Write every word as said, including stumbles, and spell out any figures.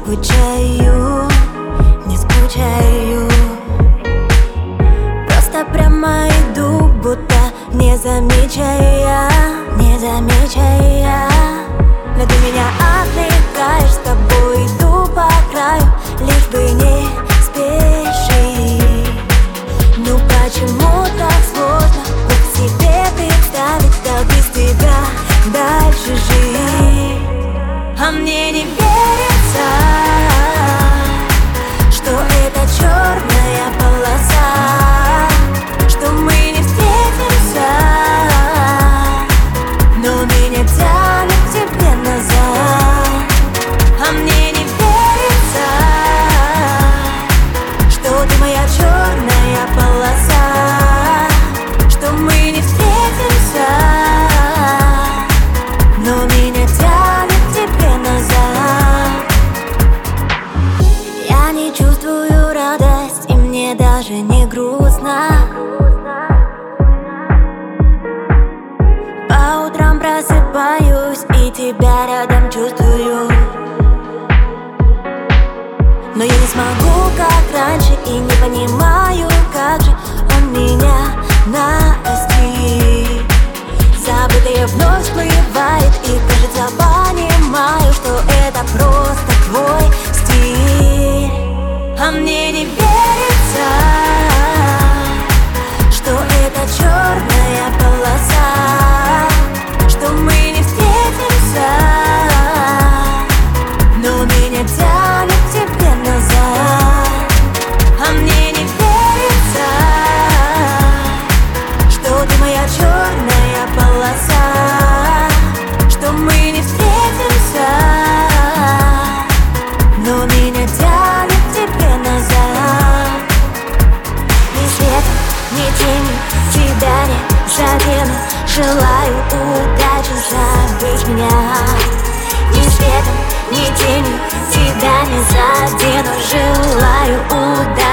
скучаю, не скучаю. Просто прямо иду, будто не замечая, не замечая. Но ты меня отвлекаешь, с тобой иду по краю, лишь бы не спешить. Ну почему так сложно к себе представить, как без тебя дальше жить? А мне не верится, что это черная полоса, что мы не встретимся, но меня тянет к тебе назад. А мне не верится, что ты моя черная полоса, что мы не встретимся, но меня тянет к тебе назад. Я не чувствую радость, и мне даже не грустно. По утрам просыпаюсь и тебя рядом чувствую. Но я не смогу, как раньше, и не понимаю, как же он меня простит. Забытое вновь всплывает, и кажется, понимаю, что это просто твой стиль. А мне не верится, что это черная полоса, что мы не встретимся, но меня тянет к тебе назад. А мне не верится, что ты моя черная полоса, что мы не встретимся, но меня тянет к тебе назад. Ни света, ни тени, тебя не задену. Желаю удачи, забыть меня. Ни светом, ни тенью тебя не задену. Желаю удачи.